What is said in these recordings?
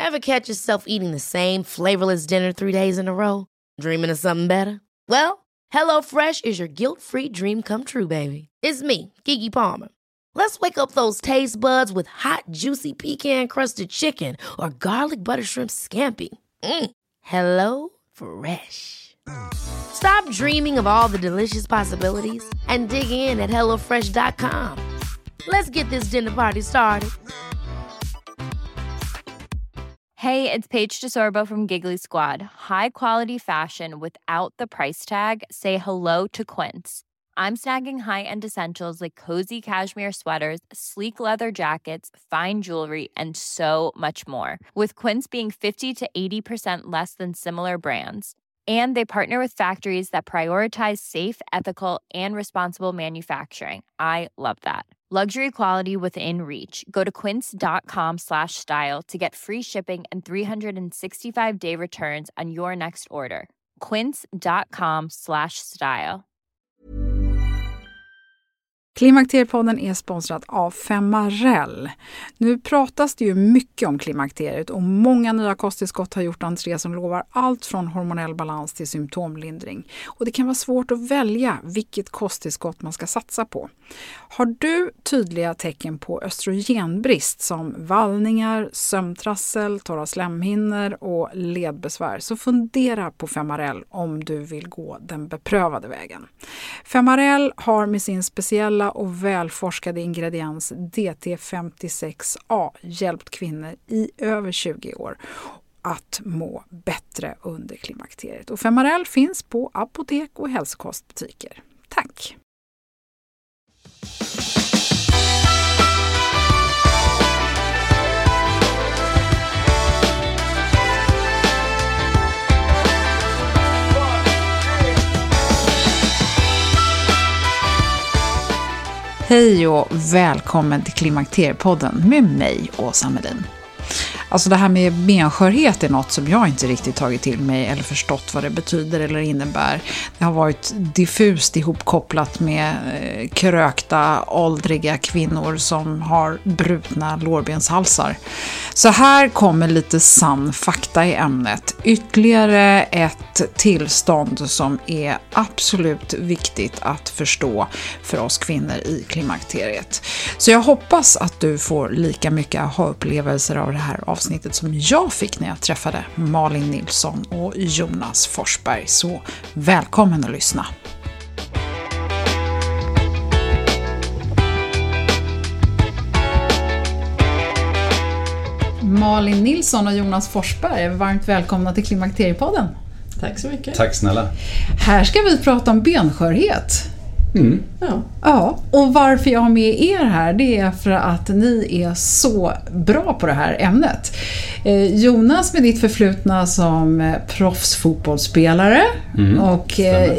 Ever catch yourself eating the same flavorless dinner 3 days in a row? Dreaming of something better? Well, HelloFresh is your guilt-free dream come true, baby. It's me, Keke Palmer. Let's wake up those taste buds with hot, juicy pecan-crusted chicken or garlic butter shrimp scampi. Hello Fresh. Stop dreaming of all the delicious possibilities and dig in at HelloFresh.com. Let's get this dinner party started. Hey, it's Paige DeSorbo from Giggly Squad. High quality fashion without the price tag. Say hello to Quince. I'm snagging high-end essentials like cozy cashmere sweaters, sleek leather jackets, fine jewelry, and so much more. With Quince being 50 to 80% less than similar brands. And they partner with factories that prioritize safe, ethical, and responsible manufacturing. I love that. Luxury quality within reach. Go to quince.com/style to get free shipping and 365-day returns on your next order. Quince.com/style. Klimakteriepodden är sponsrad av Femarel. Nu pratas det ju mycket om klimakteriet och många nya kosttillskott har gjort entré som lovar allt från hormonell balans till symptomlindring. Och det kan vara svårt att välja vilket kosttillskott man ska satsa på. Har du tydliga tecken på östrogenbrist som vallningar, sömntrassel, torra slemhinnor och ledbesvär så fundera på Femarel om du vill gå den beprövade vägen. Femarel har med sin speciella och välforskade ingrediens DT56A hjälpt kvinnor i över 20 år att må bättre under klimakteriet. Och Femarel finns på apotek och hälsokostbutiker. Tack! Hej och välkommen till Klimakteriepodden med mig, Åsa Melin. Alltså det här med benskörhet är något som jag inte riktigt tagit till mig eller förstått vad det betyder eller innebär. Det har varit diffust ihopkopplat med krökta, åldriga kvinnor som har brutna lårbenshalsar. Så här kommer lite sann fakta i ämnet. Ytterligare ett tillstånd som är absolut viktigt att förstå för oss kvinnor i klimakteriet. Så jag hoppas att du får lika mycket aha-upplevelser av det här avsnittet som jag fick när jag träffade Malin Nilsson och Jonas Forsberg. Så välkommen att lyssna! Malin Nilsson och Jonas Forsberg, varmt välkomna till Klimakteriepodden. Tack så mycket. Tack snälla. Här ska vi prata om benskörhet. Ja, och varför jag har med er här det är för att ni är så bra på det här ämnet. Jonas med ditt förflutna som proffsfotbollsspelare och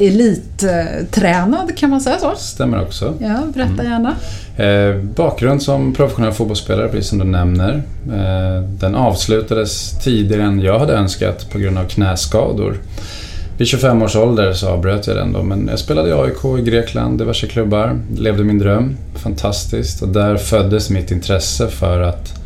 elittränad, kan man säga så? Stämmer också. Ja, berätta gärna. Bakgrund som professionell fotbollsspelare, precis som du nämner. Den avslutades tidigare än jag hade önskat på grund av knäskador. Vid 25 års ålder så avbröt jag den då, men jag spelade i AIK i Grekland, diverse klubbar, levde min dröm, fantastiskt, och där föddes mitt intresse för att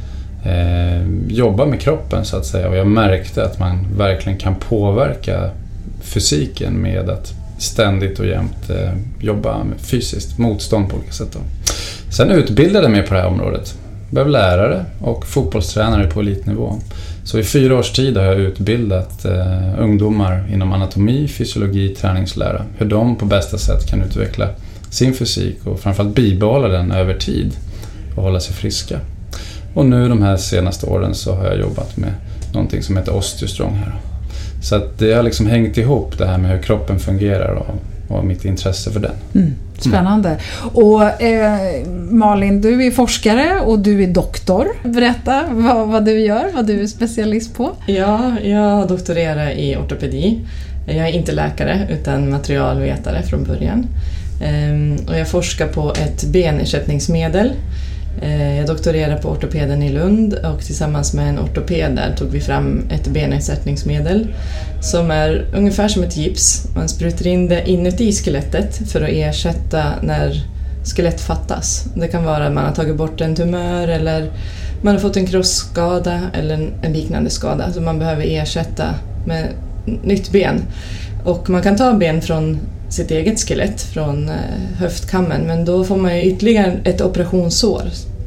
jobba med kroppen så att säga, och jag märkte att man verkligen kan påverka fysiken med att ständigt och jämt jobba med fysiskt motstånd på olika sätt då. Sen utbildade jag mig på det här området, blev lärare och fotbollstränare på elitnivå. Så i 4 års tid har jag utbildat ungdomar inom anatomi, fysiologi, träningslära. Hur de på bästa sätt kan utveckla sin fysik och framförallt bibehålla den över tid och hålla sig friska. Och nu de här senaste åren så har jag jobbat med någonting som heter Osteostrong här. Så att det har liksom hängt ihop det här med hur kroppen fungerar och mitt intresse för den. Spännande. Och Malin, du är forskare och du är doktor. Berätta vad du gör, vad du är specialist på. Ja, jag doktorerar i ortopedi. Jag är inte läkare utan materialvetare från början. Och jag forskar på ett benersättningsmedel. Jag doktorerade på ortopeden i Lund och tillsammans med en ortoped där tog vi fram ett benersättningsmedel som är ungefär som ett gips. Man sprutar in det inuti skelettet för att ersätta när skelett fattas. Det kan vara att man har tagit bort en tumör eller man har fått en krossskada eller en liknande skada, så man behöver ersätta med nytt ben. Och man kan ta ben från sitt eget skelett, från höftkammen, men då får man ju ytterligare ett operationssår.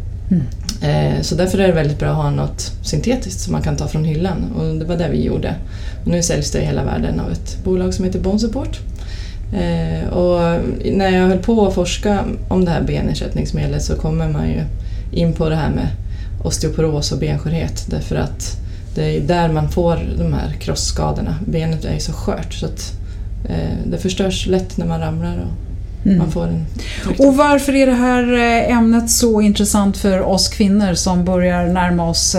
Så därför är det väldigt bra att ha något syntetiskt som man kan ta från hyllan, och det var det vi gjorde. Och nu säljs det i hela världen av ett bolag som heter BoneSupport. Och när jag höll på att forska om det här benersättningsmedlet så kommer man ju in på det här med osteoporos och benskörhet, därför att det är där man får de här krossskadorna. Benet är ju så skört så att det förstörs lätt när man ramlar och man får en fruktan. Och varför är det här ämnet så intressant för oss kvinnor som börjar närma oss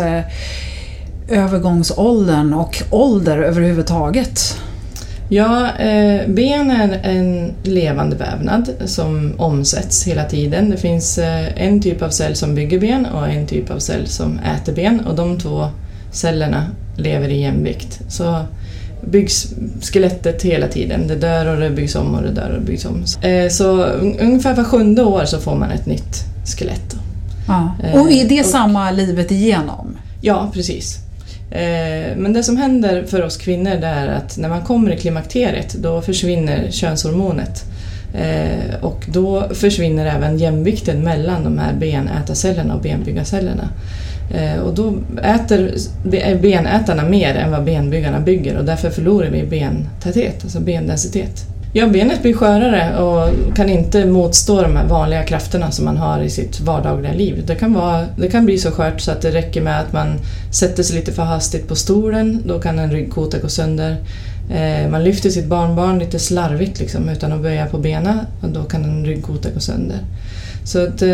övergångsåldern och ålder överhuvudtaget? Ja, ben är en levande vävnad som omsätts hela tiden. Det finns en typ av cell som bygger ben och en typ av cell som äter ben, och de två cellerna lever i jämvikt. Så byggs skelettet hela tiden. Det dör och det byggs om och det dör och det byggs om. Så ungefär var 7:e år så får man ett nytt skelett. Ja. Och är det samma livet igenom? Ja, precis. Men det som händer för oss kvinnor det är att när man kommer i klimakteriet då försvinner könshormonet. Och då försvinner även jämvikten mellan de här benätarcellerna och benbyggarcellerna. Och då äter benätarna mer än vad benbyggarna bygger, och därför förlorar vi bentäthet, alltså bendensitet. Ja, benet blir skörare och kan inte motstå de här vanliga krafterna som man har i sitt vardagliga liv. Det kan bli så skört så att det räcker med att man sätter sig lite för hastigt på stolen, då kan en ryggkota gå sönder. Man lyfter sitt barnbarn lite slarvigt liksom, utan att böja på benen, och då kan en ryggkota gå sönder. Så att,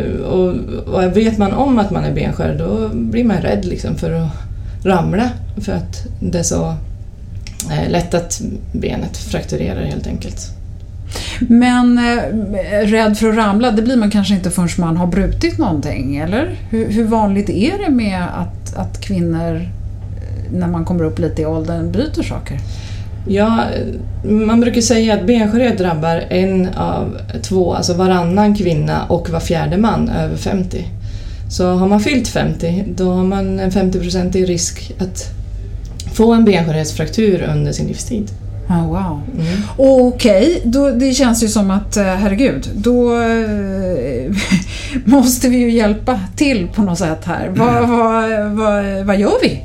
och vet man om att man är benskör, då blir man rädd liksom för att ramla, för att det är så lätt att benet frakturerar helt enkelt. Men rädd för att ramla, det blir man kanske inte förrän man har brutit någonting, eller? Hur vanligt är det med att kvinnor, när man kommer upp lite i åldern, bryter saker? Ja, man brukar säga att benskörhet drabbar 1 av 2, alltså varannan kvinna och var 4:e man över 50. Så har man fyllt 50, då har man en 50% risk att få en benskörhetsfraktur under sin livstid. Oh, wow. Okej, det känns ju som att, herregud, då måste vi ju hjälpa till på något sätt här. Vad gör vi?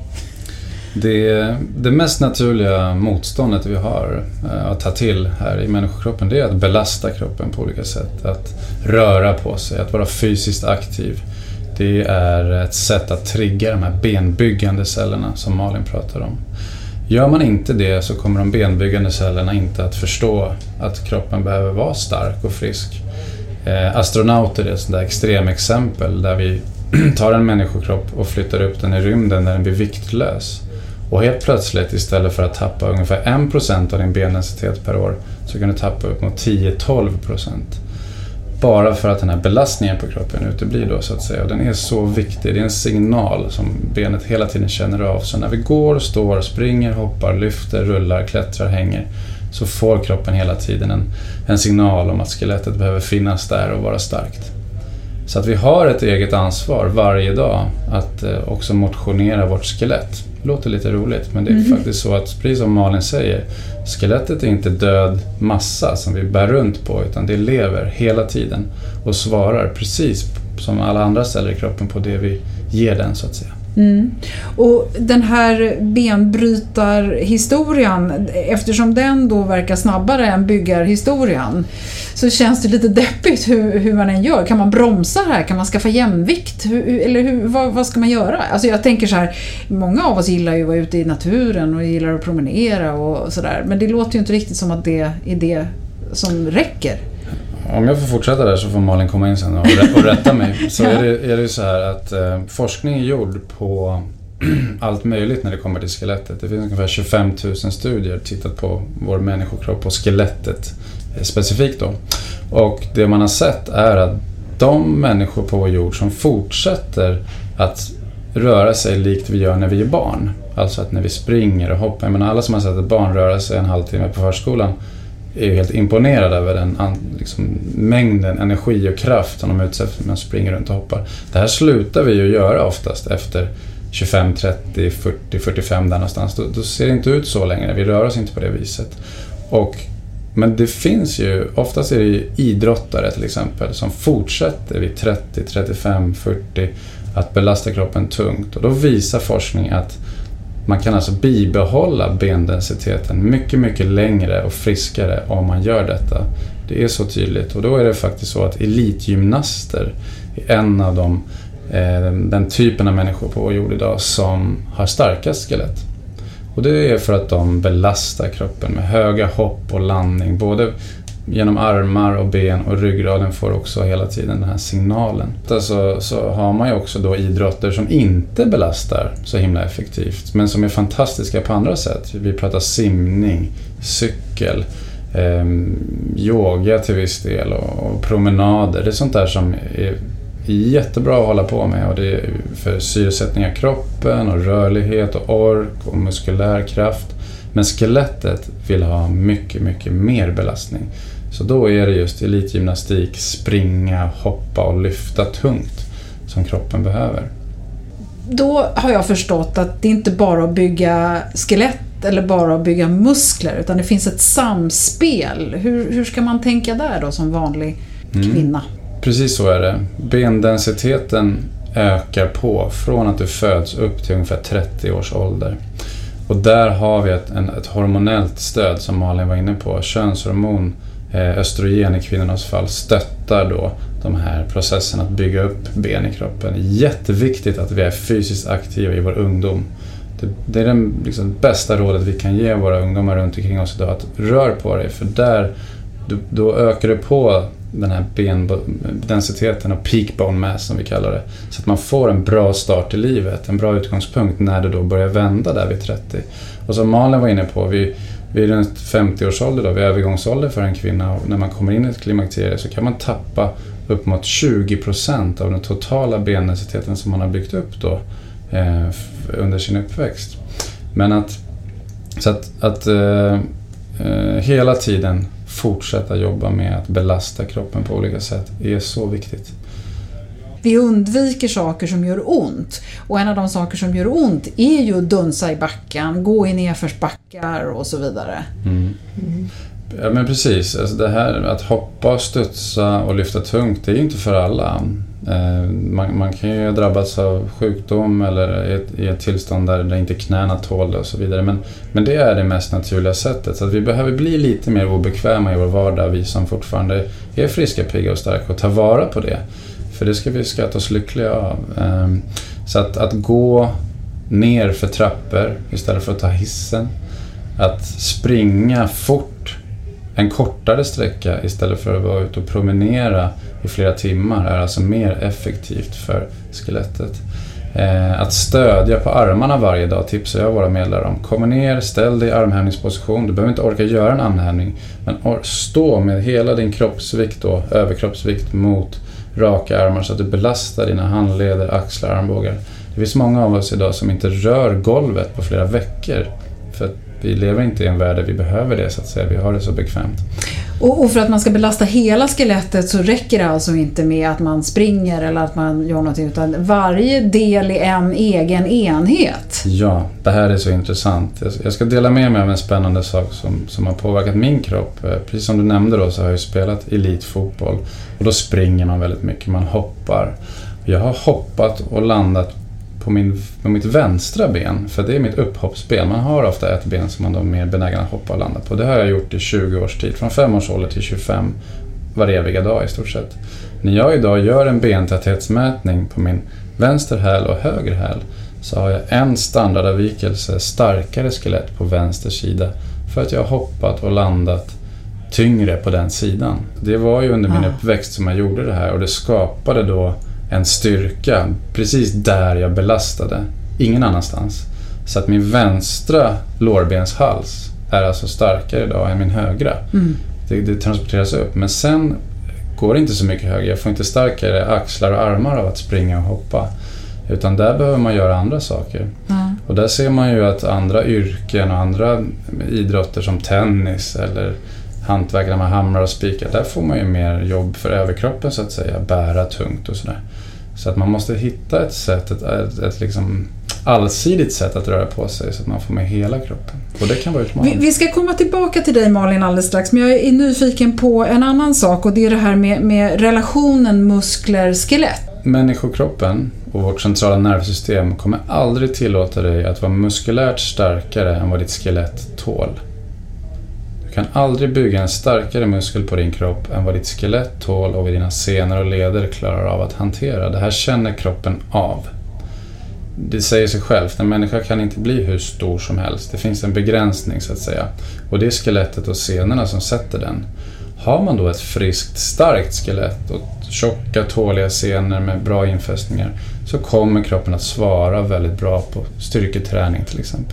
Det mest naturliga motståndet vi har att ta till här i människokroppen, det är att belasta kroppen på olika sätt. Att röra på sig, att vara fysiskt aktiv. Det är ett sätt att trigga de här benbyggande cellerna som Malin pratar om. Gör man inte det så kommer de benbyggande cellerna inte att förstå att kroppen behöver vara stark och frisk. Astronauter är ett sådant där extremexempel där vi tar en människokropp och flyttar upp den i rymden när den blir viktlös. Och helt plötsligt, istället för att tappa ungefär 1% av din bendensitet per år, så kan du tappa upp mot 10-12%. Bara för att den här belastningen på kroppen uteblir då, så att säga. Och den är så viktig, det är en signal som benet hela tiden känner av. Så när vi går, står, springer, hoppar, lyfter, rullar, klättrar, hänger, så får kroppen hela tiden en signal om att skelettet behöver finnas där och vara starkt. Så att vi har ett eget ansvar varje dag att också motionera vårt skelett. Det låter lite roligt, men det är faktiskt så att, precis som Malin säger, skelettet är inte död massa som vi bär runt på, utan det lever hela tiden och svarar precis som alla andra celler i kroppen på det vi ger den, så att säga. Och den här benbrytarhistorien, eftersom den då verkar snabbare än byggarhistorien, så känns det lite deppigt hur man än gör. Kan man bromsa här? Kan man skaffa jämvikt? Vad ska man göra? Alltså jag tänker så här, många av oss gillar ju att vara ute i naturen och gillar att promenera och sådär, men det låter ju inte riktigt som att det är det som räcker. Om jag får fortsätta där så får Malin komma in sen och rätta mig. Så är det ju så här att forskning är gjord på allt möjligt när det kommer till skelettet. Det finns ungefär 25 000 studier tittat på vår människokropp och skelettet specifikt då. Och det man har sett är att de människor på vår jord som fortsätter att röra sig likt vi gör när vi är barn, alltså att när vi springer och hoppar, men alla som har sett ett barn röra sig en halvtimme på förskolan, är ju helt imponerad över den mängden energi och kraft som de utsätts när man springer runt och hoppar. Det här slutar vi ju göra oftast efter 25, 30, 40, 45 där någonstans. Då ser det inte ut så längre. Vi rör oss inte på det viset. Men det finns ju, oftast är det ju idrottare till exempel som fortsätter vid 30, 35, 40 att belasta kroppen tungt. Och då visar forskning att man kan alltså bibehålla bendensiteten mycket, mycket längre och friskare om man gör detta. Det är så tydligt. Och då är det faktiskt så att elitgymnaster är en av den typen av människor på vår jord idag som har starkast skelett. Och det är för att de belastar kroppen med höga hopp och landning. Både genom armar och ben, och ryggraden får också hela tiden den här signalen. Så har man ju också då idrotter som inte belastar så himla effektivt, men som är fantastiska på andra sätt. Vi pratar simning, cykel, yoga till viss del och promenader. Det är sånt där som är jättebra att hålla på med, och det är för syresättning av kroppen och rörlighet och ork och muskulär kraft. Men skelettet vill ha mycket, mycket mer belastning. Så då är det just elitgymnastik, springa, hoppa och lyfta tungt som kroppen behöver. Då har jag förstått att det inte bara att bygga skelett eller bara att bygga muskler, utan det finns ett samspel. Hur ska man tänka där då som vanlig kvinna? Precis så är det. Bendensiteten ökar på från att du föds upp till ungefär 30 års ålder. Och där har vi ett hormonellt stöd som Malin var inne på. Könshormon, östrogen i kvinnornas fall, stöttar då de här processerna att bygga upp ben i kroppen. Det är jätteviktigt att vi är fysiskt aktiva i vår ungdom. Det är det bästa rådet vi kan ge våra ungdomar runt omkring oss idag, att rör på dig, för där då ökar det på den här bendensiteten och peak bone mass som vi kallar det, så att man får en bra start i livet, en bra utgångspunkt när det då börjar vända där vid 30. Och som Malin var inne på, vi är runt 50-årsålder då, vid övergångsålder för en kvinna, och när man kommer in i ett klimakterie så kan man tappa upp mot 20% av den totala bendensiteten som man har byggt upp då under sin uppväxt. Men att hela tiden fortsätta jobba med att belasta kroppen på olika sätt är så viktigt. Vi undviker saker som gör ont, och en av de saker som gör ont är ju att dunsa i backen, gå i nedförsbackar och så vidare. Ja, men precis. Alltså det här att hoppa, studsa och lyfta tungt, det är ju inte för alla. Man kan ju drabbas av sjukdom eller i ett tillstånd där inte knäna tål och så vidare. Men det är det mest naturliga sättet. Så att vi behöver bli lite mer obekväma i vår vardag, vi som fortfarande är friska, pigga och starka, och ta vara på det. För det ska vi skatta oss lyckliga av. Så att gå ner för trappor istället för att ta hissen. Att springa fort en kortare sträcka istället för att vara ute och promenera i flera timmar är alltså mer effektivt för skelettet. Att stödja på armarna varje dag tipsar jag våra medlemmar om. Kom ner, ställ dig i armhävningsposition. Du behöver inte orka göra en armhävning, men stå med hela din kroppsvikt och överkroppsvikt mot raka armar så att du belastar dina handleder, axlar, armbågar. Det finns många av oss idag som inte rör golvet på flera veckor, för att vi lever inte i en värld där vi behöver det, så att säga. Vi har det så bekvämt. Och för att man ska belasta hela skelettet så räcker det alltså inte med att man springer eller att man gör något, utan varje del är en egen enhet. Ja, det här är så intressant. Jag ska dela med mig av en spännande sak som har påverkat min kropp. Precis som du nämnde då, så har jag spelat elitfotboll, och då springer man väldigt mycket, man hoppar. Jag har hoppat och landat på mitt vänstra ben, för det är mitt upphoppsben. Man har ofta ett ben som man då är mer benägen att hoppa och landa på. Det har jag gjort i 20 års tid, från 5 års ålder till 25 varje eviga dag i stort sett. När jag idag gör en bentäthetsmätning på min vänster häl och höger häl, så har jag en standardavvikelse starkare skelett på vänster sida, för att jag har hoppat och landat tyngre på den sidan. Det var ju under min uppväxt som jag gjorde det här, och det skapade då en styrka precis där jag belastade, ingen annanstans. Så att min vänstra lårbenshals är alltså starkare idag än min högra. Det transporteras upp, men sen går det inte så mycket högre. Jag får inte starkare axlar och armar av att springa och hoppa, utan där behöver man göra andra saker. Och där ser man ju att andra yrken och andra idrotter som tennis eller hantverkarna med hamrar och spikar, där får man ju mer jobb för överkroppen så att säga, bära tungt och sådär. Så att man måste hitta ett sätt, ett liksom allsidigt sätt att röra på sig så att man får med hela kroppen. Och det kan vara utmanande. Vi ska komma tillbaka till dig, Malin, alldeles strax, men jag är nyfiken på en annan sak, och det är det här med relationen muskler-skelett. Människokroppen och vårt centrala nervsystem kommer aldrig tillåta dig att vara muskulärt starkare än vad ditt skelett tål. Du kan aldrig bygga en starkare muskel på din kropp än vad ditt skelett tål och vad dina senor och leder klarar av att hantera. Det här känner kroppen av. Det säger sig självt, en människa kan inte bli hur stor som helst. Det finns en begränsning så att säga. Och det är skelettet och senorna som sätter den. Har man då ett friskt, starkt skelett och tjocka, tåliga senor med bra infästningar, så kommer kroppen att svara väldigt bra på styrketräning till exempel.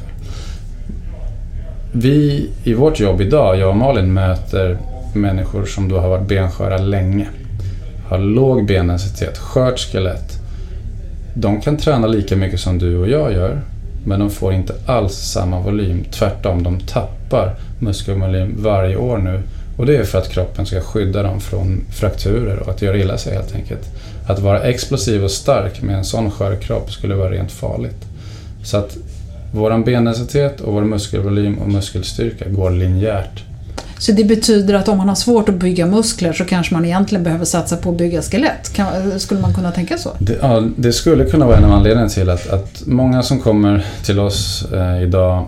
Vi i vårt jobb idag, jag och Malin, möter människor som då har varit bensköra länge. Har låg bendensitet, skört skelett. De kan träna lika mycket som du och jag gör, men de får inte alls samma volym. Tvärtom, de tappar muskelvolym varje år nu. Och det är för att kroppen ska skydda dem från frakturer och att göra illa sig helt enkelt. Att vara explosiv och stark med en sån skör kropp skulle vara rent farligt. Så att vår bendensitet och vår muskelvolym och muskelstyrka går linjärt. Så det betyder att om man har svårt att bygga muskler så kanske man egentligen behöver satsa på att bygga skelett. Skulle man kunna tänka så? Det skulle kunna vara en av anledningarna till att många som kommer till oss idag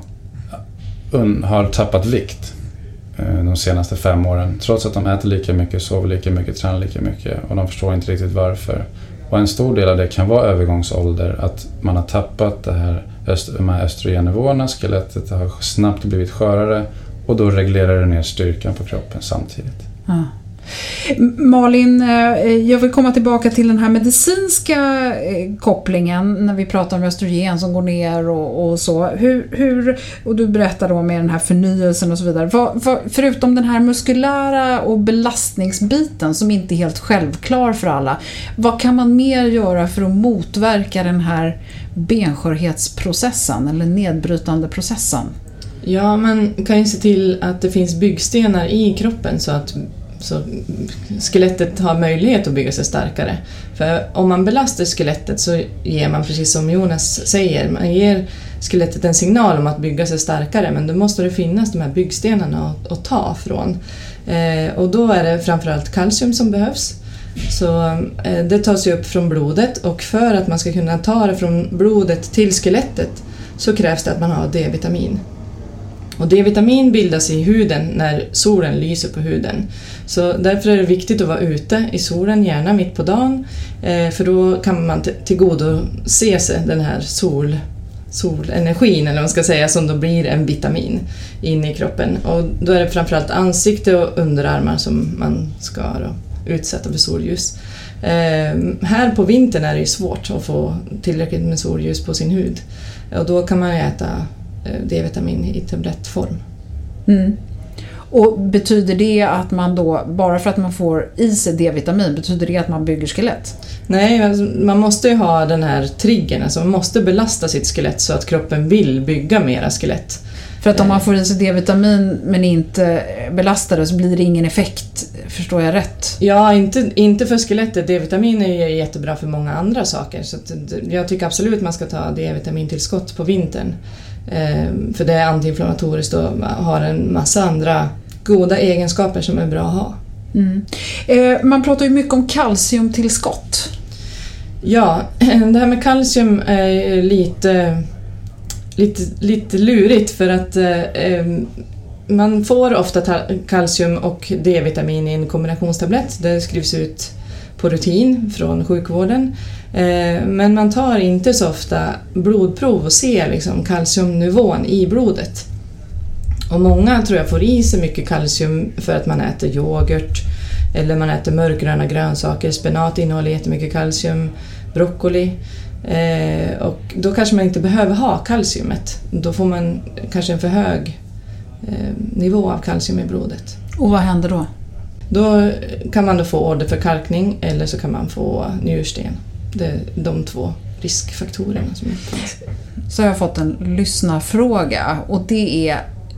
har tappat vikt de senaste 5 åren. Trots att de äter lika mycket, sover lika mycket, tränar lika mycket, och de förstår inte riktigt varför. Och en stor del av det kan vara övergångsålder, att man har tappat de här östrogennivåerna, skelettet har snabbt blivit skörare, och då reglerar det ner styrkan på kroppen samtidigt. Ja. Malin, jag vill komma tillbaka till den här medicinska kopplingen när vi pratar om östrogen som går ner och så. Och du berättar då med den här förnyelsen och så vidare. Förutom den här muskulära och belastningsbiten som inte är helt självklar för alla, vad kan man mer göra för att motverka den här benskörhetsprocessen eller nedbrytande processen? Ja, man kan ju se till att det finns byggstenar i kroppen så skelettet har möjlighet att bygga sig starkare. För om man belastar skelettet så ger man, precis som Jonas säger, man ger skelettet en signal om att bygga sig starkare, men då måste det finnas de här byggstenarna att ta från. Och då är det framförallt kalcium som behövs. Så det tas ju upp från blodet, och för att man ska kunna ta det från blodet till skelettet så krävs det att man har D-vitamin. Och D-vitamin bildas i huden när solen lyser på huden. Så därför är det viktigt att vara ute i solen, gärna mitt på dagen. För då kan man tillgodose sig den här solenergin, eller vad man ska säga, som då blir en vitamin inne i kroppen. Och då är det framförallt ansikte och underarmar som man ska utsätta för solljus. Här på vintern är det ju svårt att få tillräckligt med solljus på sin hud. Och då kan man äta D-vitamin i tablettform. Mm. Och betyder det att man då, bara för att man får i sig D-vitamin, betyder det att man bygger skelett? Nej, alltså, man måste ju ha den här triggern, alltså man måste belasta sitt skelett så att kroppen vill bygga mera skelett. För att om man får i sig D-vitamin men inte belastar det så blir det ingen effekt, förstår jag rätt? Ja, inte för skelettet. D-vitamin är ju jättebra för många andra saker, så att jag tycker absolut att man ska ta D-vitamintillskott på vintern. För det är antiinflammatoriskt och har en massa andra goda egenskaper som är bra att ha. Mm. Man pratar ju mycket om kalciumtillskott. Ja, det här med kalcium är lite lurigt, för att man får ofta kalcium och D-vitamin i en kombinationstablett. Det skrivs ut på rutin från sjukvården. Men man tar inte så ofta blodprov och ser liksom kalciumnivån i blodet. Och många tror jag får i sig mycket kalcium för att man äter yoghurt eller man äter mörkgröna grönsaker. Spenat innehåller jättemycket kalcium, broccoli. Och då kanske man inte behöver ha kalciumet. Då får man kanske en för hög nivå av kalcium i blodet. Och vad händer då? Då kan man då få åderförkalkning eller så kan man få njursten. Det är de 2 riskfaktorerna som finns. Så jag har fått en lyssnarfråga, och det är: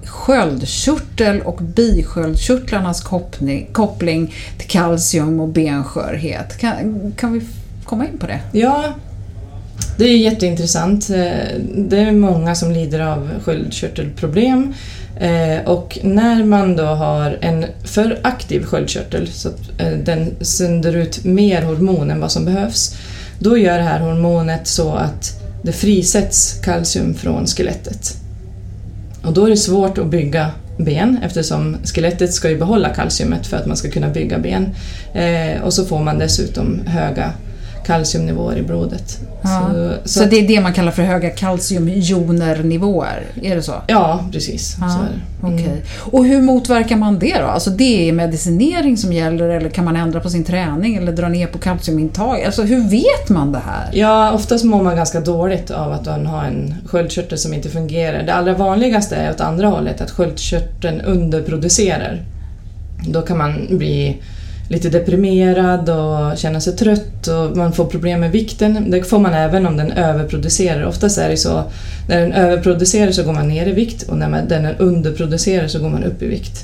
sköldkörtel och bisköldkörtlarnas koppling till kalcium och benskörhet. Kan vi komma in på det? Ja, det är jätteintressant. Det är många som lider av sköldkörtelproblem. Och när man då har en för aktiv sköldkörtel så att den sänder ut mer hormon än vad som behövs, då gör det här hormonet så att det frisätts kalcium från skelettet. Och då är det svårt att bygga ben eftersom skelettet ska ju behålla kalciumet för att man ska kunna bygga ben. Och så får man dessutom höga kalciumnivåer i blodet. Ja. Så det är det man kallar för höga kalciumjonernivåer, är det så? Ja, precis. Ja, så är det. Okej. Och hur motverkar man det då? Alltså det är medicinering som gäller, eller kan man ändra på sin träning eller dra ner på kalciumintag? Alltså hur vet man det här? Ja, oftast mår man ganska dåligt av att man har en sköldkörtel som inte fungerar. Det allra vanligaste är åt andra hållet, att sköldkörteln underproducerar. Då kan man bli lite deprimerad och känna sig trött och man får problem med vikten. Det får man även om den överproducerar. Oftast är det så, när den överproducerar så går man ner i vikt och när den underproducerar så går man upp i vikt.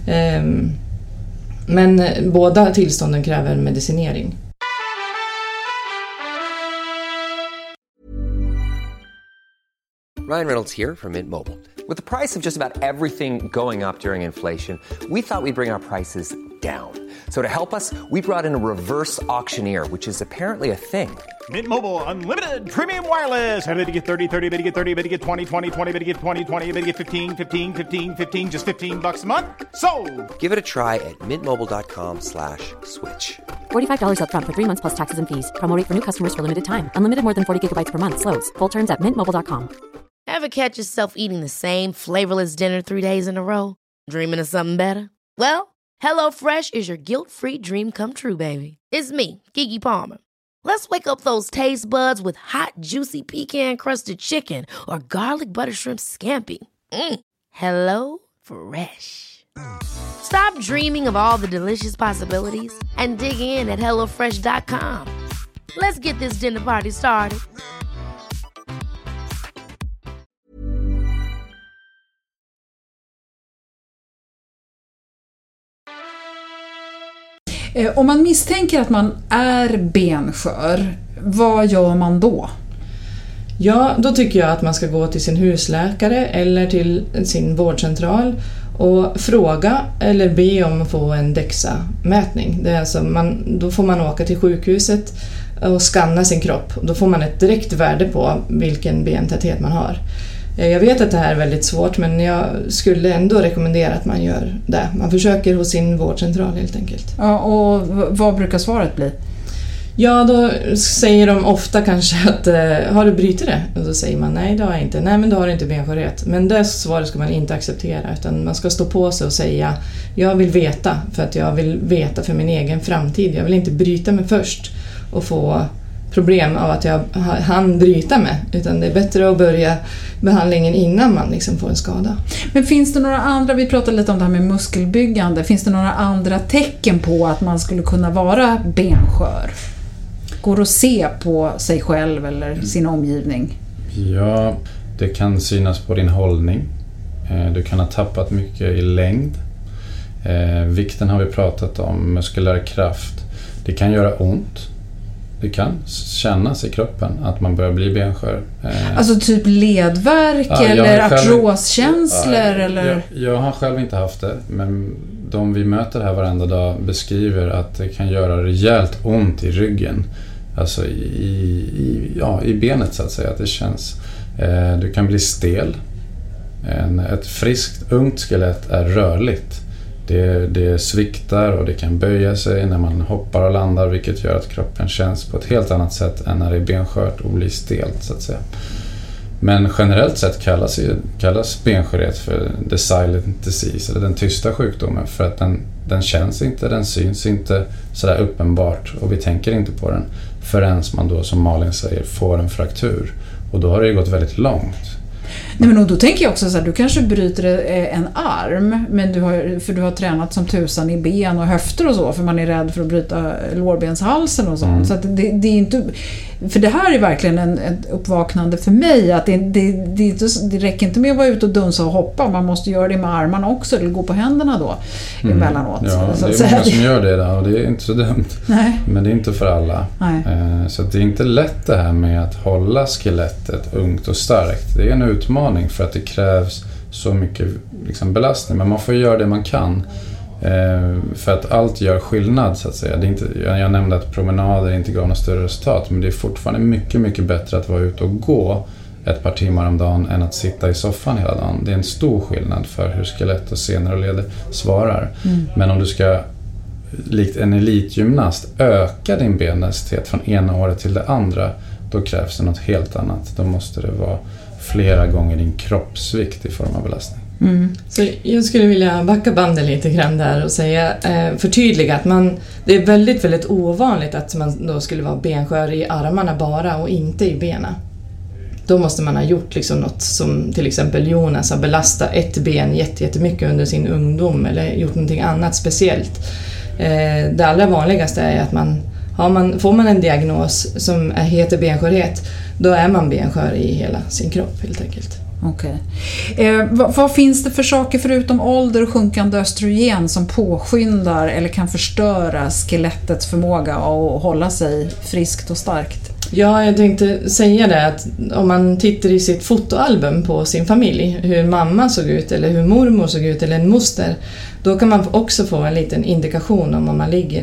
Men båda tillstånden kräver medicinering. Ryan Reynolds here from Mint Mobile. With the price of just about everything going up during inflation, we thought we'd bring our prices down. So to help us, we brought in a reverse auctioneer, which is apparently a thing. Mint Mobile Unlimited Premium Wireless. How to get 30, 30, bit to get 30, bit to get 20, 20, 20, bit to get 20, 20, bit to get 15, 15, 15, 15, just $15 a month? Sold! Give it a try at mintmobile.com/switch. $45 up front for 3 months plus taxes and fees. Promo rate for new customers for limited time. Unlimited more than 40 gigabytes per month. Slows full terms at mintmobile.com. Ever catch yourself eating the same flavorless dinner 3 days in a row? Dreaming of something better? Well, HelloFresh is your guilt-free dream come true, baby. It's me, Keke Palmer. Let's wake up those taste buds with hot, juicy pecan-crusted chicken or garlic butter shrimp scampi. Hello Fresh. Stop dreaming of all the delicious possibilities and dig in at HelloFresh.com. Let's get this dinner party started. Om man misstänker att man är benskör, vad gör man då? Ja, då tycker jag att man ska gå till sin husläkare eller till sin vårdcentral och fråga eller be om att få en DEXA-mätning. Det är alltså då får man åka till sjukhuset och skanna sin kropp. Då får man ett direkt värde på vilken bentäthet man har. Jag vet att det här är väldigt svårt, men jag skulle ändå rekommendera att man gör det. Man försöker hos sin vårdcentral helt enkelt. Ja, och vad brukar svaret bli? Ja, då säger de ofta kanske att har du brutit det? Och då säger man nej, det har jag inte. Nej, men då har du inte benskörhet. Men det svaret ska man inte acceptera, utan man ska stå på sig och säga jag vill veta, för att jag vill veta för min egen framtid. Jag vill inte bryta mig först och få problem av att jag hann bryta mig, utan det är bättre att börja behandlingen innan man liksom får en skada. Men finns det några andra, vi pratade lite om det här med muskelbyggande, finns det några andra tecken på att man skulle kunna vara benskör? Går det att se på sig själv eller sin omgivning? Ja, det kan synas på din hållning. Du kan ha tappat mycket i längd. Vikten har vi pratat om, muskulär kraft. Det kan göra ont. Det kan kännas i kroppen att man börjar bli benskör. Alltså typ ledvärk eller artroskänslor? Eller? Jag har själv inte haft det, men de vi möter här varenda dag beskriver att det kan göra rejält ont i ryggen. Alltså i benet så att säga, att det känns. Du kan bli stel. Ett friskt, ungt skelett är rörligt. Det sviktar och det kan böja sig när man hoppar och landar, vilket gör att kroppen känns på ett helt annat sätt än när det är benskört och blir stelt så att säga. Men generellt sett kallas benskörhet för the silent disease, eller den tysta sjukdomen, för att den känns inte, den syns inte sådär uppenbart och vi tänker inte på den förrän man då, som Malin säger, får en fraktur. Och då har det ju gått väldigt långt. Nej, men då tänker jag också så här, du kanske bryter en arm, men du har tränat som tusan i ben och höfter och så, för man är rädd för att bryta lårbenshalsen och sånt. Så att det är inte, för det här är verkligen en uppvaknande för mig, att det räcker inte med att vara ute och dunsa och hoppa, man måste göra det med armarna också, eller gå på händerna då emellanåt. Ja, så det är många som gör det där, och det är inte så dumt. Nej. Men det är inte för alla. Nej. Så det är inte lätt det här med att hålla skelettet ungt och starkt. Det är en utmaning för att det krävs så mycket liksom belastning, men man får göra det man kan. För att allt gör skillnad, så att säga. Det är inte, jag nämnde att promenader inte gav något större resultat, men det är fortfarande mycket, mycket bättre att vara ute och gå ett par timmar om dagen än att sitta i soffan hela dagen. Det är en stor skillnad för hur skelett och senor och leder svarar. Men om du ska, likt en elitgymnast, öka din bendensitet från ena året till det andra, då krävs det något helt annat. Då måste det vara flera gånger din kroppsvikt i form av belastning. Så jag skulle vilja backa bandet lite grann där och säga, förtydliga att det är väldigt, väldigt ovanligt att man då skulle vara benskör i armarna bara och inte i benen. Då måste man ha gjort liksom något som till exempel Jonas har belastat ett ben jättemycket under sin ungdom, eller gjort någonting annat speciellt. Det allra vanligaste är att får man en diagnos som heter benskörhet, då är man benskör i hela sin kropp helt enkelt. Okej. Vad finns det för saker förutom ålder och sjunkande östrogen som påskyndar eller kan förstöra skelettets förmåga att hålla sig friskt och starkt? Ja, jag tänkte säga det, att om man tittar i sitt fotoalbum på sin familj, hur mamma såg ut eller hur mormor såg ut eller en moster, då kan man också få en liten indikation om man ligger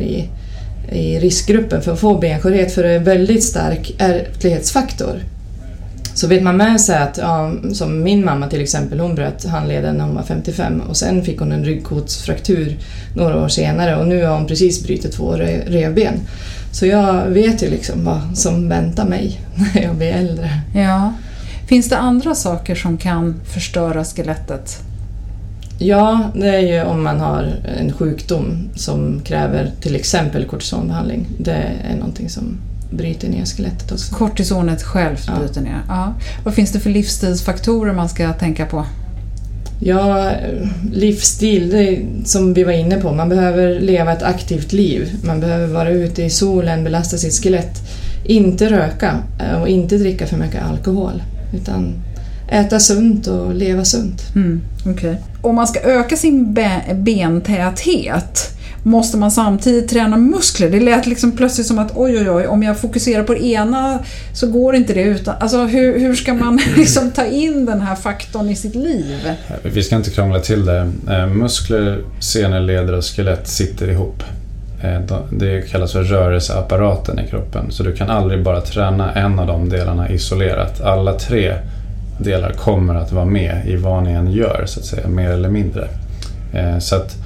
i riskgruppen för att få benskörhet, för det är en väldigt stark ärftlighetsfaktor. Så vet man med sig att, som min mamma till exempel, hon bröt handleden när hon var 55 och sen fick hon en ryggkotsfraktur några år senare, och nu har hon precis brutit 2 revben. Så jag vet ju liksom vad som väntar mig när jag blir äldre. Ja. Finns det andra saker som kan förstöra skelettet? Ja, det är ju om man har en sjukdom som kräver till exempel kortisonbehandling. Det är någonting som bryter ner skelettet också. Kortisonet självt bryter ner. Ja. Vad finns det för livsstilsfaktorer man ska tänka på? Ja, livsstil, det är, som vi var inne på, man behöver leva ett aktivt liv. Man behöver vara ute i solen, belasta sitt skelett. Inte röka och inte dricka för mycket alkohol, utan äta sunt och leva sunt. Okay. Om man ska öka sin bentäthet, måste man samtidigt träna muskler? Det lät liksom plötsligt som att oj, om jag fokuserar på det ena så går inte det, utan alltså hur ska man liksom ta in den här faktorn i sitt liv? Vi ska inte krångla till det. Muskler, senor, leder och skelett sitter ihop. Det kallas för rörelseapparaten i kroppen. Så du kan aldrig bara träna en av de delarna isolerat. Alla 3 delar kommer att vara med i vad ni än gör, så att säga, mer eller mindre. Så att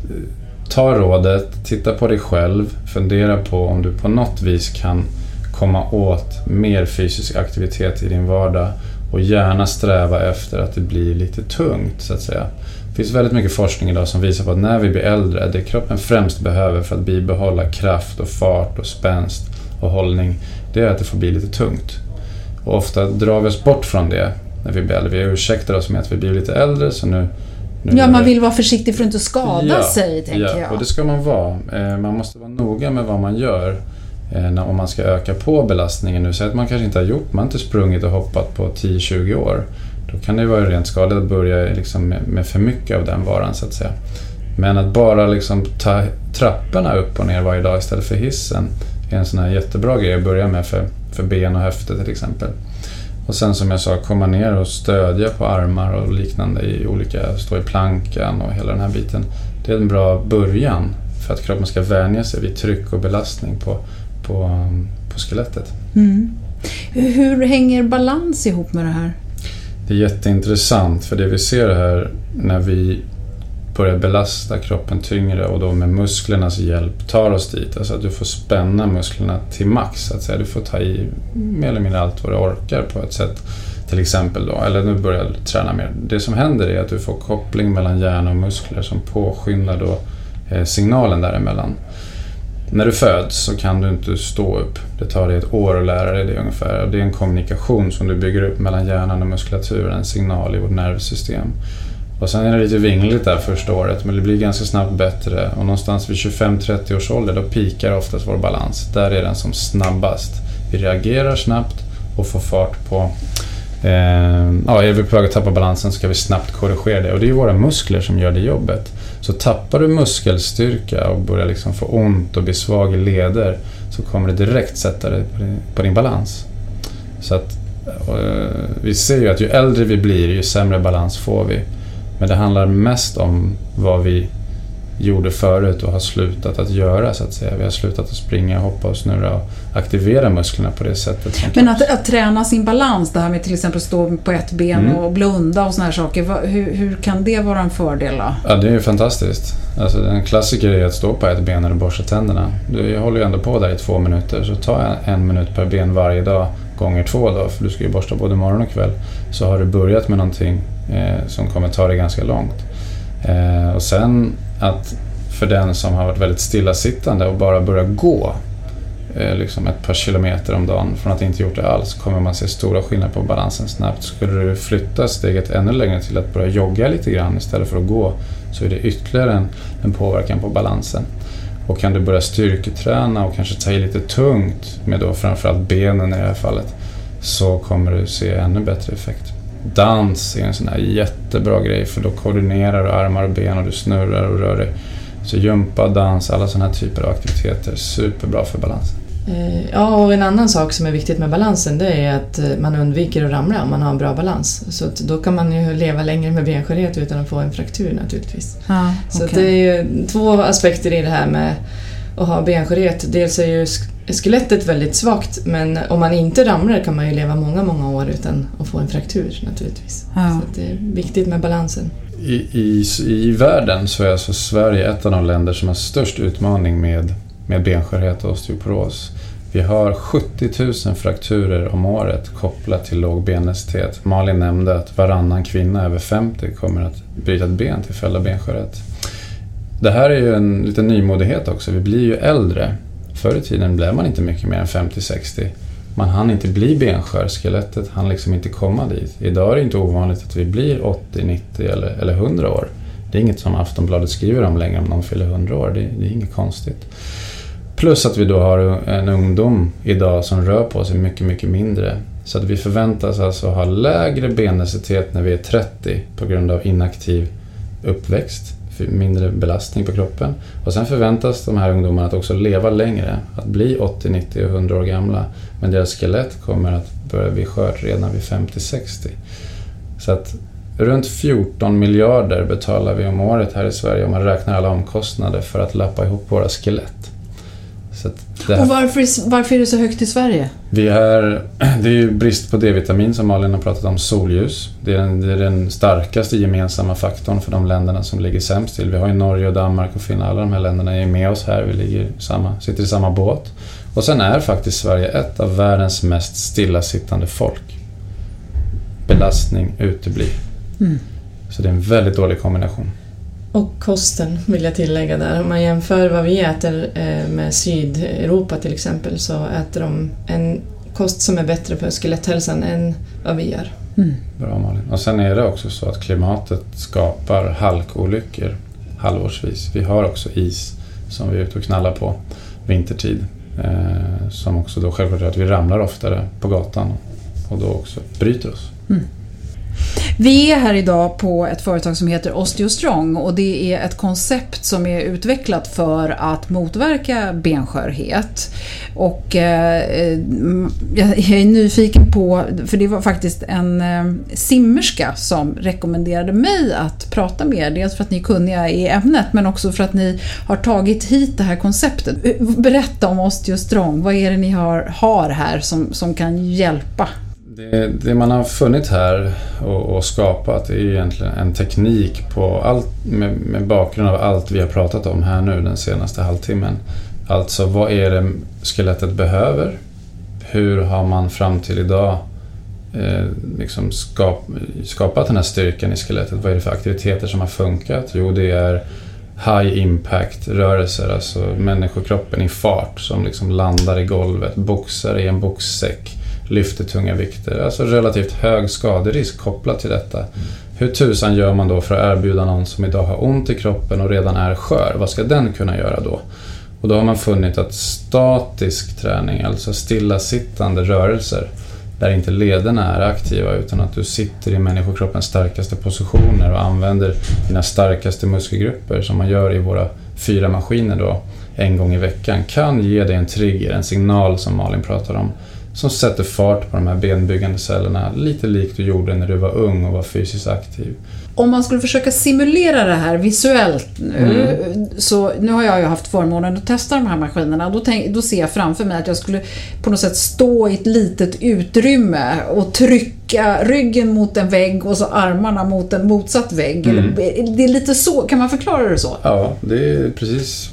ta rådet, titta på dig själv, fundera på om du på något vis kan komma åt mer fysisk aktivitet i din vardag, och gärna sträva efter att det blir lite tungt, så att säga. Det finns väldigt mycket forskning idag som visar på att när vi blir äldre, det kroppen främst behöver för att bibehålla kraft och fart och spänst och hållning, det är att det får bli lite tungt. Och ofta drar vi oss bort från det när vi blir äldre. Vi ursäktar oss med att vi blir lite äldre, så nu man vill vara försiktig för att inte skada sig, tänker jag. Ja, och det ska man vara. Man måste vara noga med vad man gör om man ska öka på belastningen nu. Så att man kanske inte har gjort, man har inte sprungit och hoppat på 10-20 år. Då kan det vara rent skadligt att börja liksom med för mycket av den varan, så att säga. Men att bara liksom ta trapporna upp och ner varje dag istället för hissen är en sån här jättebra grej att börja med för ben och höfter till exempel. Och sen, som jag sa, komma ner och stödja på armar och liknande i olika, stå i plankan och hela den här biten. Det är en bra början för att kroppen ska vänja sig vid tryck och belastning på skelettet. Hur hänger balans ihop med det här? Det är jätteintressant, för det vi ser här när vi börjar belasta kroppen tyngre och då med musklernas hjälp tar oss dit. Alltså att du får spänna musklerna till max, så att säga. Du får ta i mer eller mindre allt vad du orkar på ett sätt, till exempel då. Eller nu börjar du träna mer. Det som händer är att du får koppling mellan hjärna och muskler som påskyndar då signalen däremellan. När du föds så kan du inte stå upp. Det tar dig 1 år att lära dig det ungefär. Och det är en kommunikation som du bygger upp mellan hjärnan och muskulaturen, en signal i vårt nervsystem. Och sen är det lite vingligt där första året, men det blir ganska snabbt bättre. Och någonstans vid 25-30 års ålder, då pikar oftast vår balans. Där är den som snabbast Vi reagerar snabbt och får fart på... är vi på väg att tappa balansen, ska vi snabbt korrigera det. Och det är ju våra muskler som gör det jobbet. Så tappar du muskelstyrka och börjar liksom få ont och bli svag i leder, så kommer det direkt sätta dig på din balans. Så att vi ser ju att ju äldre vi blir, ju sämre balans får vi. Men det handlar mest om vad vi gjorde förut och har slutat att göra, så att säga. Vi har slutat att springa, hoppa och snurra och aktivera musklerna på det sättet. Men att träna sin balans, det här med till exempel stå på ett ben och blunda och såna här saker, hur kan det vara en fördel då? Ja, det är ju fantastiskt. Alltså, en klassiker är att stå på ett ben när du borstar tänderna. Du håller ju ändå på där i 2 minuter, så ta 1 minut per ben varje dag gånger 2 då, för du ska ju borsta både morgon och kväll. Så har du börjat med någonting som kommer ta dig ganska långt. Och sen att för den som har varit väldigt stillasittande och bara börja gå liksom ett par kilometer om dagen från att inte gjort det alls, kommer man se stora skillnader på balansen snabbt. Skulle du flytta steget ännu längre till att börja jogga lite grann istället för att gå, så är det ytterligare en påverkan på balansen. Och kan du börja styrketräna och kanske ta i lite tungt med då framförallt benen i det här fallet, så kommer du se ännu bättre effekt. Dans är en sån här jättebra grej, för då koordinerar du armar och ben och du snurrar och rör dig. Så jumpa, dans, alla såna här typer av aktiviteter, superbra för balansen. Ja, och en annan sak som är viktigt med balansen, det är att man undviker att ramla om man har en bra balans. Så att då kan man ju leva längre med benskörhet utan att få en fraktur naturligtvis. Ja, så att det är ju 2 aspekter i det här med att ha benskörhet. Dels är ju skelettet väldigt svagt, men om man inte ramlar kan man ju leva många år utan att få en fraktur naturligtvis. Ja. Så att det är viktigt med balansen. I världen så är alltså Sverige ett av de länder som har störst utmaning med benskörhet och osteoporos. Vi har 70 000 frakturer om året kopplat till låg bendensitet. Malin nämnde att varannan kvinna över 50 kommer att bryta ett ben till följd av benskörhet. Det här är ju en liten nymodighet också. Vi blir ju äldre. Förr i tiden blev man inte mycket mer än 50-60. Man hann inte bli benskör. Skelettet hann liksom inte komma dit. Idag är det inte ovanligt att vi blir 80, 90 eller 100 år. Det är inget som Aftonbladet skriver om längre om någon fyller 100 år. Det är inget konstigt. Plus att vi då har en ungdom idag som rör på sig mycket, mycket mindre. Så att vi förväntas alltså ha lägre bendensitet när vi är 30 på grund av inaktiv uppväxt. Mindre belastning på kroppen. Och sen förväntas de här ungdomarna att också leva längre. Att bli 80, 90 och 100 år gamla. Men deras skelett kommer att börja bli skört redan vid 50-60. Så att runt 14 miljarder betalar vi om året här i Sverige om man räknar alla omkostnader för att lappa ihop våra skelett. Så att och varför är det så högt i Sverige? Det är ju brist på D-vitamin som Malin har pratat om, solljus. Det är den starkaste gemensamma faktorn för de länderna som ligger sämst till. Vi har ju Norge och Danmark och Finland, alla de här länderna är med oss här. Vi sitter i samma båt. Och sen är faktiskt Sverige ett av världens mest stillasittande folk. Belastning uteblir. Så det är en väldigt dålig kombination. Och kosten vill jag tillägga där. Om man jämför vad vi äter med Sydeuropa till exempel, så äter de en kost som är bättre för skeletthälsan än vad vi gör. Bra Malin. Och sen är det också så att klimatet skapar halkolyckor halvårsvis. Vi har också is som vi är ute och knallar på vintertid. Som också då självklart gör att vi ramlar oftare på gatan och då också bryter oss. Vi är här idag på ett företag som heter OsteoStrong, och det är ett koncept som är utvecklat för att motverka benskörhet. Och jag är nyfiken på, för det var faktiskt en simmerska som rekommenderade mig att prata med er, dels för att ni är kunniga i ämnet men också för att ni har tagit hit det här konceptet. Berätta om OsteoStrong, vad är det ni har här som kan hjälpa? Det man har funnit här och skapat är egentligen en teknik på allt, med bakgrund av allt vi har pratat om här nu den senaste halvtimmen. Alltså vad är det skelettet behöver? Hur har man fram till idag liksom skapat den här styrkan i skelettet? Vad är det för aktiviteter som har funkat? Jo, det är high impact rörelser, alltså människokroppen i fart som liksom landar i golvet, boxar i en boxsäck, lyfter tunga vikter, alltså relativt hög skaderisk kopplat till detta. Hur tusan gör man då för att erbjuda någon som idag har ont i kroppen och redan är skör? Vad ska den kunna göra då? Och då har man funnit att statisk träning, alltså stillasittande rörelser, där inte lederna är aktiva utan att du sitter i människokroppens starkaste positioner och använder dina starkaste muskelgrupper som man gör i våra 4 maskiner då, en gång i veckan, kan ge dig en trigger, en signal som Malin pratar om, som sätter fart på de här benbyggande cellerna, lite likt du gjorde när du var ung och var fysiskt aktiv. Om man skulle försöka simulera det här visuellt nu, så nu har jag ju haft förmånen att testa de här maskinerna. Då ser jag framför mig att jag skulle på något sätt stå i ett litet utrymme och trycka ryggen mot en vägg och så armarna mot en motsatt vägg. Det är lite så, kan man förklara det så? Ja, det är precis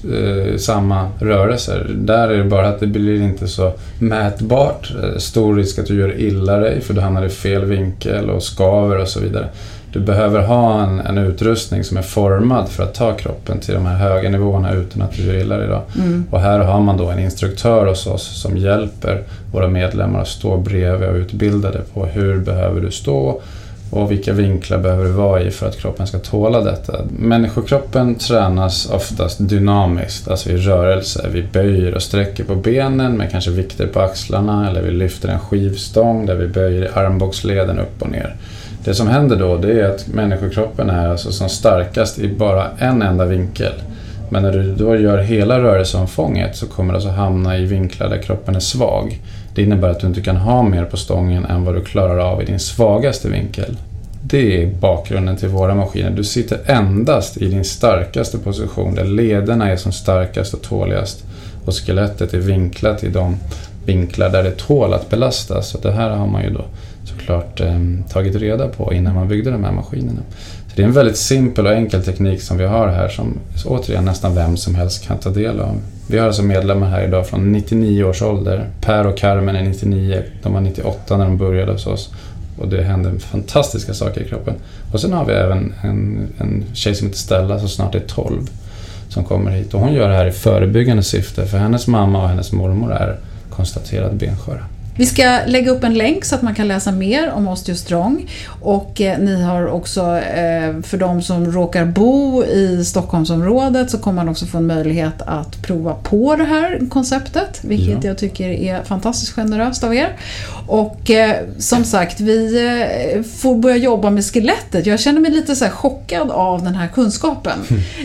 samma rörelser. Där är det bara att det blir inte så mätbart. Stor risk att du gör illa dig för du hamnar i fel vinkel och skaver och så vidare. Du behöver ha en utrustning som är formad för att ta kroppen till de här höga nivåerna utan att du gör illa dig då. Och här har man då en instruktör hos oss som hjälper våra medlemmar att stå bredvid och utbildade på hur behöver du stå och vilka vinklar behöver du vara i för att kroppen ska tåla detta. Människokroppen tränas oftast dynamiskt, alltså i rörelse. Vi böjer och sträcker på benen med kanske vikter på axlarna, eller vi lyfter en skivstång där vi böjer armbågsleden upp och ner. Det som händer då, det är att människokroppen är alltså som starkast i bara en enda vinkel. Men när du då gör hela rörelseomfånget så kommer du alltså hamna i vinklar där kroppen är svag. Det innebär att du inte kan ha mer på stången än vad du klarar av i din svagaste vinkel. Det är bakgrunden till våra maskiner. Du sitter endast i din starkaste position där lederna är som starkast och tåligast. Och skelettet är vinklat i de vinklar där det tål att belastas. Så det här har man ju då såklart tagit reda på innan man byggde de här maskinerna. Så det är en väldigt simpel och enkel teknik som vi har här som återigen nästan vem som helst kan ta del av. Vi har alltså medlemmar här idag från 99 års ålder. Per och Carmen är 99, de var 98 när de började hos oss. Och det händer fantastiska saker i kroppen. Och sen har vi även en tjej som heter Stella som snart är 12 som kommer hit. Och hon gör det här i förebyggande syfte för hennes mamma och hennes mormor är konstaterad bensköra. Vi ska lägga upp en länk så att man kan läsa mer om Osteostrong. Och ni har också, för de som råkar bo i Stockholmsområdet, så kommer man också få en möjlighet att prova på det här konceptet. Vilket jag tycker är fantastiskt generöst av er. Och som sagt, vi får börja jobba med skelettet. Jag känner mig lite så här chockad av den här kunskapen.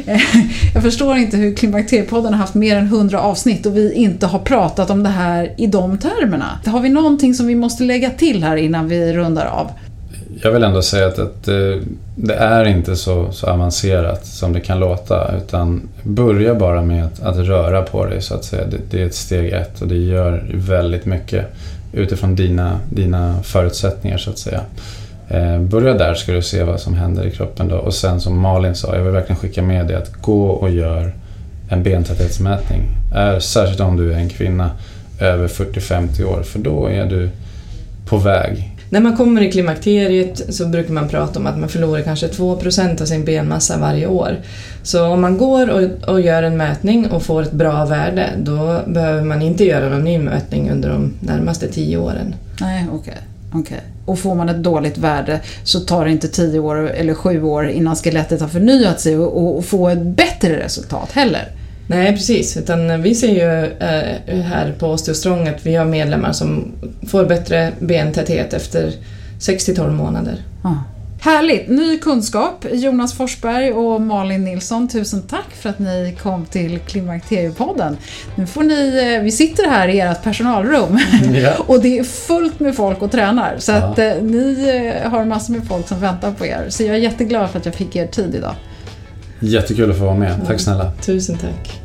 Jag förstår inte hur Klimakteriepodden har haft mer än 100 avsnitt och vi inte har pratat om det här i de termerna. Har vi någonting som vi måste lägga till här innan vi rundar av? Jag vill ändå säga att det är inte så avancerat som det kan låta, utan börja bara med att röra på dig så att säga. Det är ett steg 1 och det gör väldigt mycket utifrån dina förutsättningar så att säga. Börja där ska du se vad som händer i kroppen då. Och sen som Malin sa, jag vill verkligen skicka med dig att gå och gör en bentäthetsmätning. Särskilt om du är en kvinna över 40-50 år, för då är du på väg. När man kommer i klimakteriet så brukar man prata om att man förlorar kanske 2% av sin benmassa varje år. Så om man går och gör en mätning och får ett bra värde, då behöver man inte göra någon ny mätning under de närmaste 10 åren. Nej, okej. Och får man ett dåligt värde så tar det inte 10 år eller 7 år innan skelettet har förnyat sig och få ett bättre resultat heller. Nej, precis. Utan vi ser ju här på Osteostrong att vi har medlemmar som får bättre bentäthet efter 6-12 månader. Härligt! Ny kunskap. Jonas Forsberg och Malin Nilsson, tusen tack för att ni kom till Klimakteriepodden. Nu får vi sitter här i ert personalrum och det är fullt med folk och tränar. Så att ni har massor med folk som väntar på er. Så jag är jätteglad för att jag fick er tid idag. Jättekul att få vara med. Tack snälla. Tusen tack.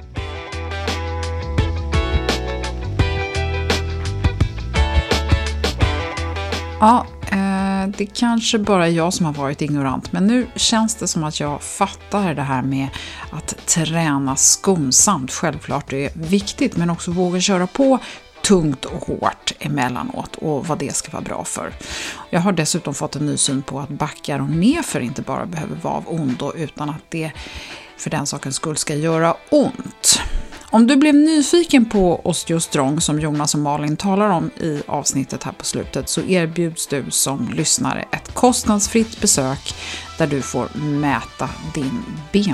Ja, det kanske bara jag som har varit ignorant, men nu känns det som att jag fattar det här med att träna skonsamt. Självklart det är viktigt, men också våga köra på tungt och hårt emellanåt och vad det ska vara bra för. Jag har dessutom fått en ny syn på att backar och nerför inte bara behöver vara av ondo, utan att det för den sakens skull ska göra ont. Om du blev nyfiken på Osteostrong som Jonas och Malin talar om i avsnittet här på slutet, så erbjuds du som lyssnare ett kostnadsfritt besök där du får mäta din bentäthet.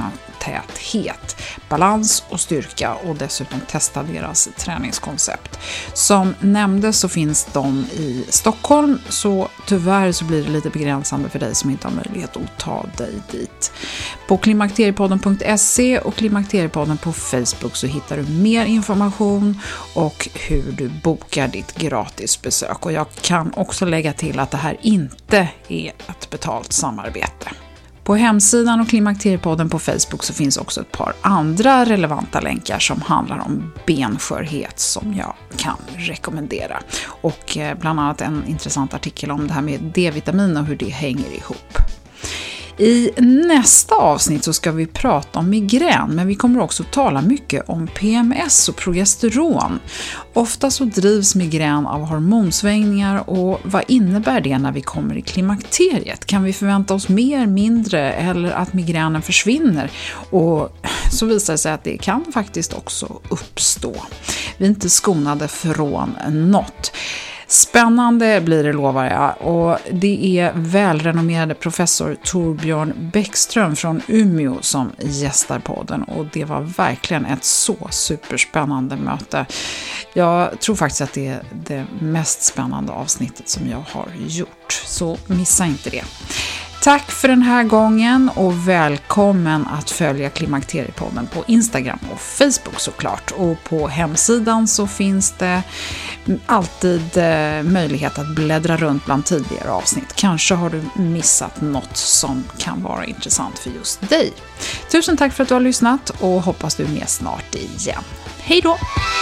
täthet, balans och styrka och dessutom testa deras träningskoncept. Som nämndes så finns de i Stockholm, så tyvärr så blir det lite begränsande för dig som inte har möjlighet att ta dig dit. På klimakteriepodden.se och Klimakteriepodden på Facebook så hittar du mer information och hur du bokar ditt gratisbesök. Och jag kan också lägga till att det här inte är ett betalt samarbete. På hemsidan och Klimakteriepodden på Facebook så finns också ett par andra relevanta länkar som handlar om benskörhet som jag kan rekommendera. Och bland annat en intressant artikel om det här med D-vitamin och hur det hänger ihop. I nästa avsnitt så ska vi prata om migrän, men vi kommer också tala mycket om PMS och progesteron. Ofta så drivs migrän av hormonsvängningar, och vad innebär det när vi kommer i klimakteriet? Kan vi förvänta oss mer, mindre eller att migränen försvinner? Och så visar det sig att det kan faktiskt också uppstå. Vi är inte skonade från något. Spännande blir det, lovar jag, och det är välrenommerade professor Torbjörn Bäckström från Umeå som gästar podden, och det var verkligen ett så superspännande möte. Jag tror faktiskt att det är det mest spännande avsnittet som jag har gjort, så missa inte det. Tack för den här gången och välkommen att följa Klimakteriepodden på Instagram och Facebook såklart. Och på hemsidan så finns det alltid möjlighet att bläddra runt bland tidigare avsnitt. Kanske har du missat något som kan vara intressant för just dig. Tusen tack för att du har lyssnat och hoppas du är med snart igen. Hej då!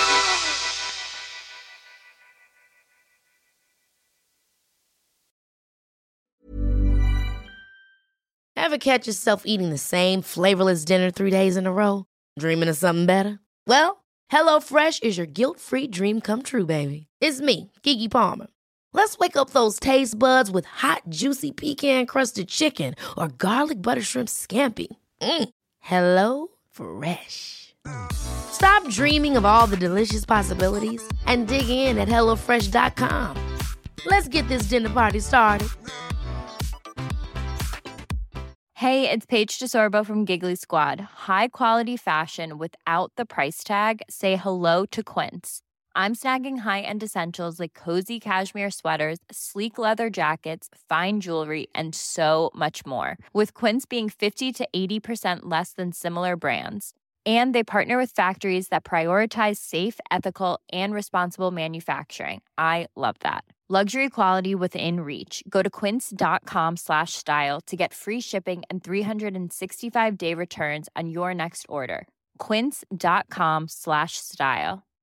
Ever catch yourself eating the same flavorless dinner 3 days in a row? Dreaming of something better? Well, HelloFresh is your guilt-free dream come true, baby. It's me, Keke Palmer. Let's wake up those taste buds with hot, juicy pecan-crusted chicken or garlic butter shrimp scampi. Hello Fresh. Stop dreaming of all the delicious possibilities and dig in at HelloFresh.com. Let's get this dinner party started. Hey, it's Paige DeSorbo from Giggly Squad. High quality fashion without the price tag. Say hello to Quince. I'm snagging high-end essentials like cozy cashmere sweaters, sleek leather jackets, fine jewelry, and so much more. With Quince being 50 to 80% less than similar brands. And they partner with factories that prioritize safe, ethical, and responsible manufacturing. I love that. Luxury quality within reach. Go to quince.com/style to get free shipping and 365-day returns on your next order. Quince.com/style.